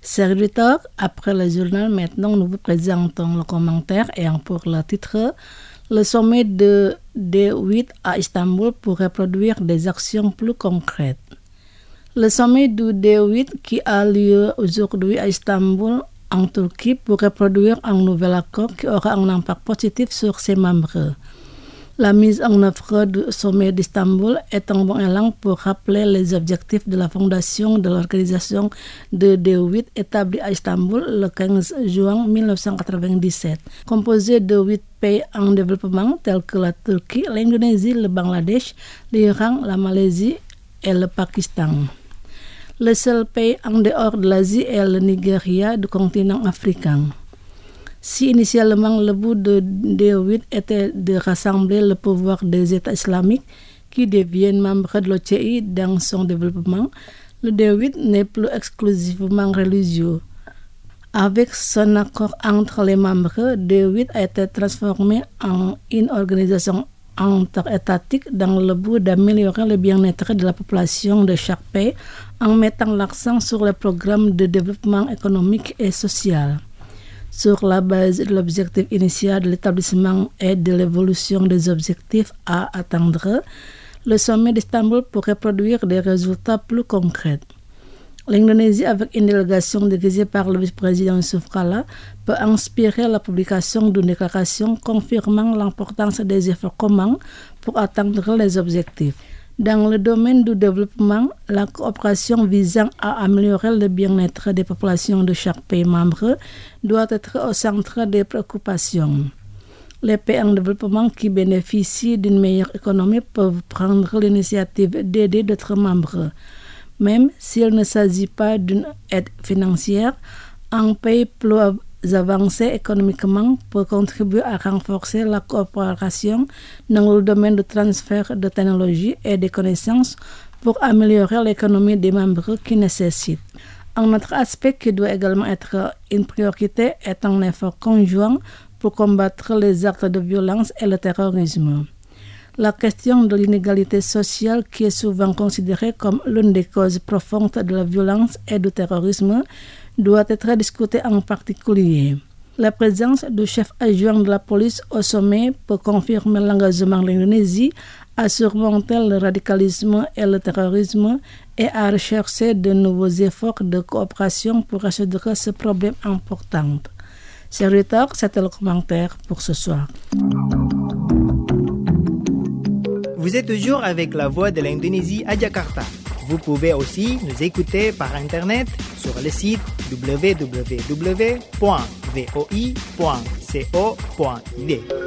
Serviteur, après le journal, maintenant nous vous présentons le commentaire ayant pour le titre le sommet de D8 à Istanbul pour reproduire des actions plus concrètes. Le sommet du D8 qui a lieu aujourd'hui à Istanbul en Turquie pour reproduire un nouvel accord qui aura un impact positif sur ses membres. La mise en œuvre du sommet d'Istanbul est un bon élan pour rappeler les objectifs de la fondation de l'organisation de D8 établie à Istanbul le 15 juin 1997. Composée de 8 pays en développement tels que la Turquie, l'Indonésie, le Bangladesh, l'Iran, la Malaisie et le Pakistan. Le seul pays en dehors de l'Asie est le Nigeria du continent africain. Si initialement le but de D8 était de rassembler le pouvoir des États islamiques qui deviennent membres de l'OCI dans son développement, le D8 n'est plus exclusivement religieux. Avec son accord entre les membres, D8 a été transformé en une organisation interétatique dans le but d'améliorer le bien-être de la population de chaque pays en mettant l'accent sur les programmes de développement économique et social. Sur la base de l'objectif initial de l'établissement et de l'évolution des objectifs à atteindre, le sommet d'Istanbul pourrait produire des résultats plus concrets. L'Indonésie, avec une délégation dirigée par le vice-président Yusuf Kala, peut inspirer la publication d'une déclaration confirmant l'importance des efforts communs pour atteindre les objectifs. Dans le domaine du développement, la coopération visant à améliorer le bien-être des populations de chaque pays membre doit être au centre des préoccupations. Les pays en développement qui bénéficient d'une meilleure économie peuvent prendre l'initiative d'aider d'autres membres. Même s'il ne s'agit pas d'une aide financière, un pays plus avancé économiquement peut contribuer à renforcer la coopération dans le domaine du transfert de technologie et de connaissances pour améliorer l'économie des membres qui nécessitent. Un autre aspect qui doit également être une priorité est un effort conjoint pour combattre les actes de violence et le terrorisme. La question de l'inégalité sociale, qui est souvent considérée comme l'une des causes profondes de la violence et du terrorisme, doit être discutée en particulier. La présence du chef adjoint de la police au sommet peut confirmer l'engagement de l'Indonésie à surmonter le radicalisme et le terrorisme et à rechercher de nouveaux efforts de coopération pour résoudre ce problème important. Chers auditeurs, c'était le commentaire pour ce soir. Vous êtes toujours avec la voix de l'Indonésie à Jakarta. Vous pouvez aussi nous écouter par Internet sur le site www.voi.co.id.